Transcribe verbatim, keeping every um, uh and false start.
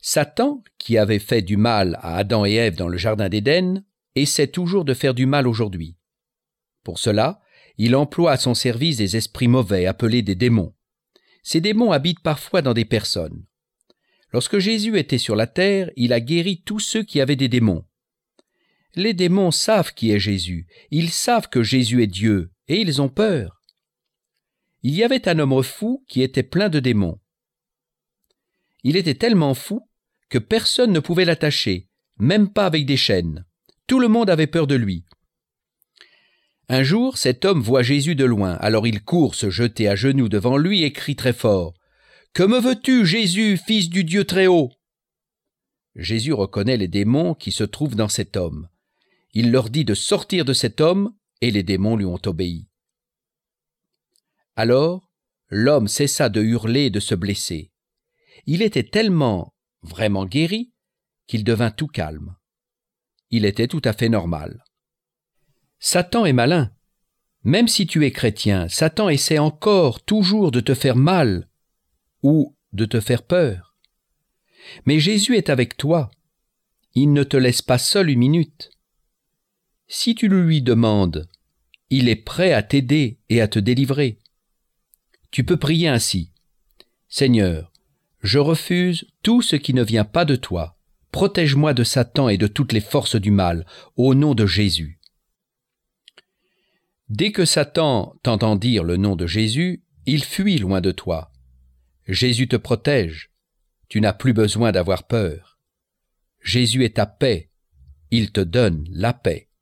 Satan, qui avait fait du mal à Adam et Ève dans le jardin d'Éden, essaie toujours de faire du mal aujourd'hui. Pour cela, il emploie à son service des esprits mauvais appelés des démons. Ces démons habitent parfois dans des personnes. Lorsque Jésus était sur la terre, il a guéri tous ceux qui avaient des démons. Les démons savent qui est Jésus, ils savent que Jésus est Dieu, et ils ont peur. Il y avait un homme fou qui était plein de démons. Il était tellement fou que personne ne pouvait l'attacher, même pas avec des chaînes. Tout le monde avait peur de lui. Un jour, cet homme voit Jésus de loin, alors il court se jeter à genoux devant lui et crie très fort « Que me veux-tu, Jésus, fils du Dieu très haut ?» Jésus reconnaît les démons qui se trouvent dans cet homme. Il leur dit de sortir de cet homme, et les démons lui ont obéi. Alors, l'homme cessa de hurler et de se blesser. Il était tellement, vraiment guéri, qu'il devint tout calme. Il était tout à fait normal. Satan est malin. Même si tu es chrétien, Satan essaie encore toujours de te faire mal ou de te faire peur. Mais Jésus est avec toi. Il ne te laisse pas seul une minute. Si tu le lui demandes, il est prêt à t'aider et à te délivrer. Tu peux prier ainsi. Seigneur, je refuse tout ce qui ne vient pas de toi. Protège-moi de Satan et de toutes les forces du mal, au nom de Jésus. Dès que Satan t'entend dire le nom de Jésus, il fuit loin de toi. Jésus te protège. Tu n'as plus besoin d'avoir peur. Jésus est ta paix. Il te donne la paix.